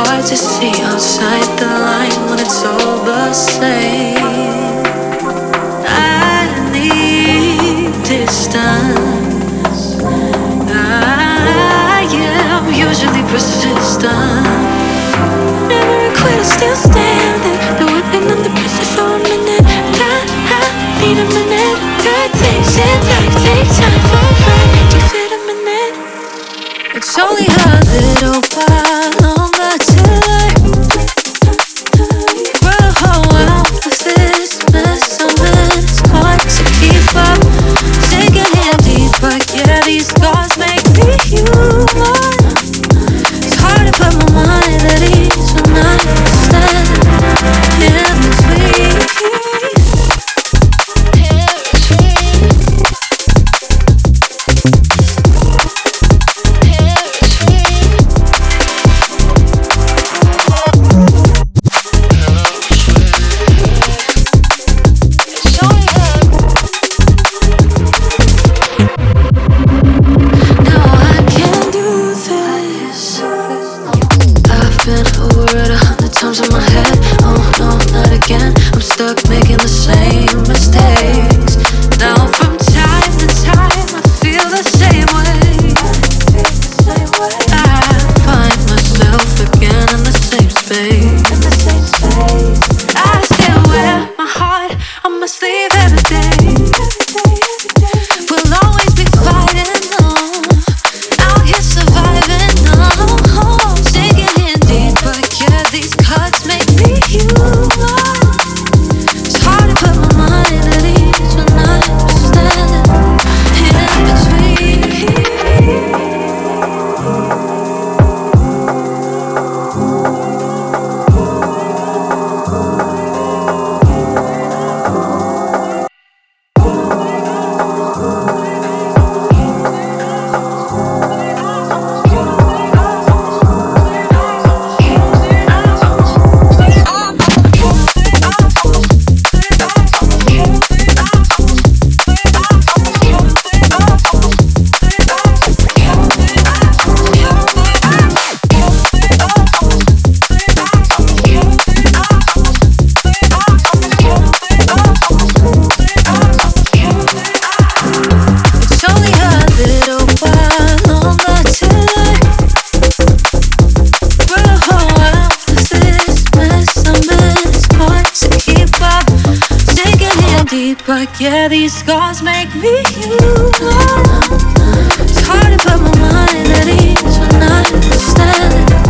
hard to see outside the line when it's all the same. I need distance. I am usually persistent. Never a quitter, still standing. The whipping of the pressure for a minute. I need a minute. Good things in life take time for a friend. You fit a minute. It's only a little while longer till I grow out of this mess I'm in. It's hard to keep up, sinking in deeper. Yeah, these scars make me human. It's hard to put my mind at ease when I stand in between. Times in my head, oh no, not again. I'm stuck making the same mistakes. Now from time to time I feel the same way. I find myself again in the same space. I still wear my heart on my sleeve every day. We'll always be fighting, out here surviving, sinking in deeper. Yeah, these cuts make me human. It's hard to put my mind at ease when I'm standing in between. But yeah, these scars make me human. It's hard to put my mind at ease when I'm standing